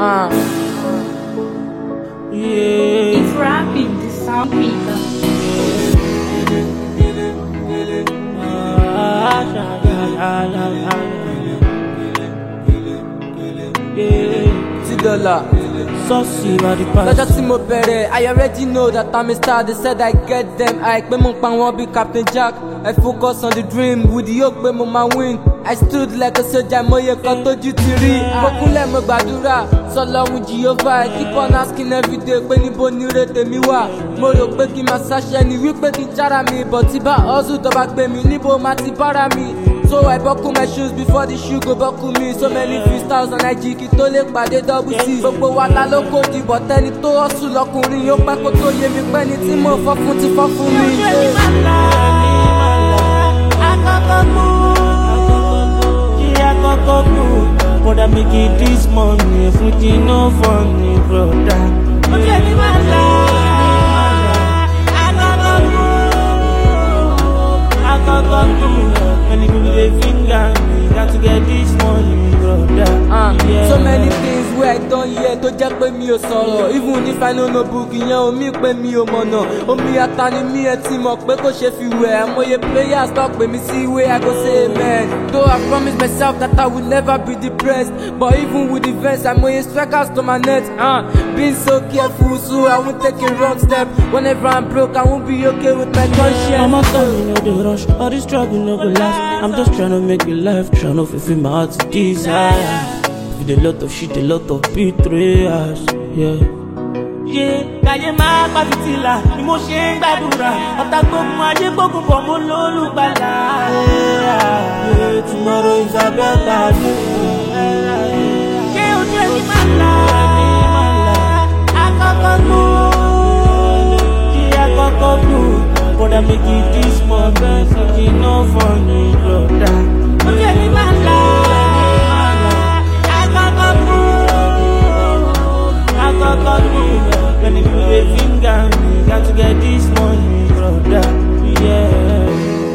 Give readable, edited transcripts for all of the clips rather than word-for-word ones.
Yeah. It's rapping, the sound maker. Saucy body pass. Lọ́jọ́ tí mo bẹ̀rẹ̀, I already know that I'm a star. They said I get them. Àìpé mo pa wọ́n bí Captain Jack. I focus on the dream with the hope pé mo máa win. I stood like a soldier, mọye kan tójú ti rí. Mo kúnlẹ̀ mo gbàdúrà, sọlọ́run Jehovah. I keep on asking everyday pé níbo ni ire tèmi wà. Mo rò pé kí n máa ṣàṣẹ ni wípé kí n jára mi. But tí bá hustle tó bá gbé mi, níbo máa ti bára mi. So I buckle my shoes before the shoe go buckle me. So many freestyles on IG kí tó lè pàdé double C. Gbogbo wa la ló kó di but ẹni tó hustle lọkùnrin yóò pẹ́ kó tó yé mi pẹ́ ni tí mo fọ́ fún ti fọ́ fún mi. But I make it this money, everything no funny, brother. Many people they finger me, got to get this money, brother. Yeah. So many things where I don't hear tó jẹ́ pé mi ò sọ̀rọ̀. Even if I know no book, ìyẹn omi pé mi ò mọ̀nà. Omi ata ni mi ẹ ti mọ̀ pé kò ṣe fi wẹ̀. Àmọye players talk pé mi sí ìwé, I go say amen. Though I promise myself that I will never be depressed. But even with the verse, àmọye strikers to my net. Being so careful, so I won't take a wrong step. Whenever I'm broke, I won't be okay with my conscience. I'm not telling you the rush, all this struggle no go last. I'm just trying to make it life, trying to fulfill my heart's desire. With a lot of shit, a lot of betrayals, yeah. Yeah, káyé máa pa fìtílà, ni mo ṣe ń gbàdúrà. Ọ̀tá gbógun ayé gbógun bọ̀ mo lólùgbàlà. Yeah, tomorrow is a better day. Ṣé ojú ẹni máa là? Àkọ́kọ́ kú, kí àkọ́kọ́ kú. But I make it this money, fucking no funny, brother. Ojú ẹni máa là. Many people they finger me, got to get this money, brother. Yeah,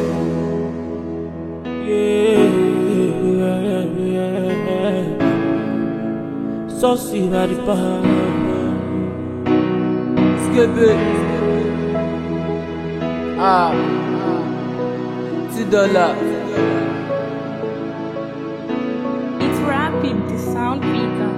yeah. Saucy body pass. Skip it. $2. It's rapping, the sound maker.